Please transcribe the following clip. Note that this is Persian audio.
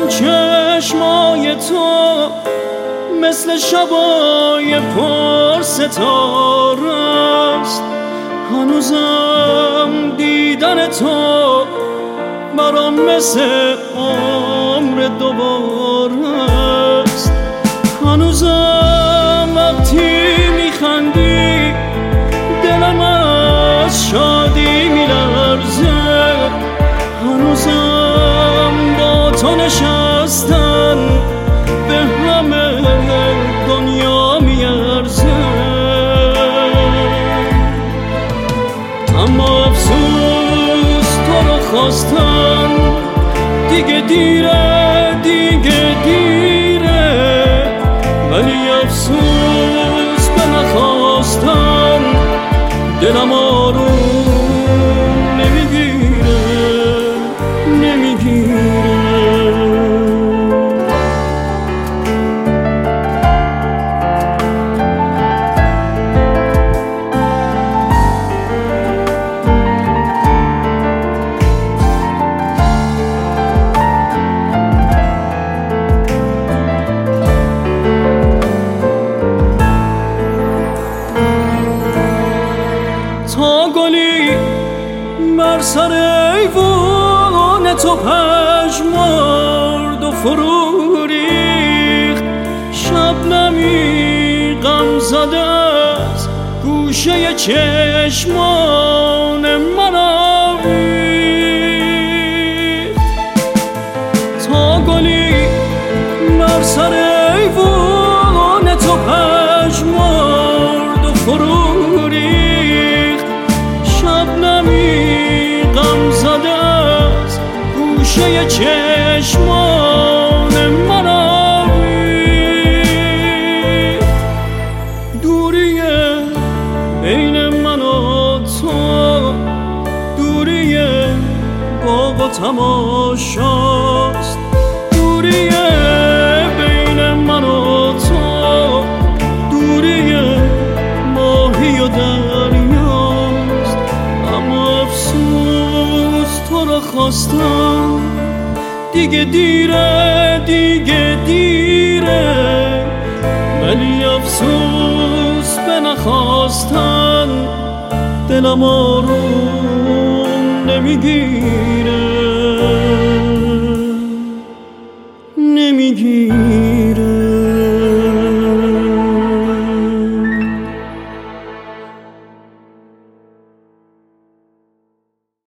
چشمای تو مثل شبای پر ستاره است. هنوزم دیدن تو برام مثل عمر دوباره است. هنوزم وقتی میخندی دلم از شادی میلرزه. هنوزم با تو نشستن به همه دنیا میارزه. اما افسوس تو رو خواستن دیگه دیره، دیگه دیره. ولی افسوس به نخواستن دلم آروم نمیگیره، نمیگیره. تا گلی بر سر ایوان تو پژمرد و فرو ریخت. شبنمی غم زده از گوشه چشمان من آویخت. تا گلی بر سر ایوان تو پژمرد و فرو ریخت. شبنمی غم زده از گوشه چشمان من آویخت. دوریه بین من و تو، دوریه باغ و تماشاست. دوریه بین من و تو، دوریه ماهی و دریاست. اما افسوس تو رو خواستم دیگه دیره، دیگه دیره. ولی افسوس به نخواستن دلم آروم نمیگیره، نمیگیره.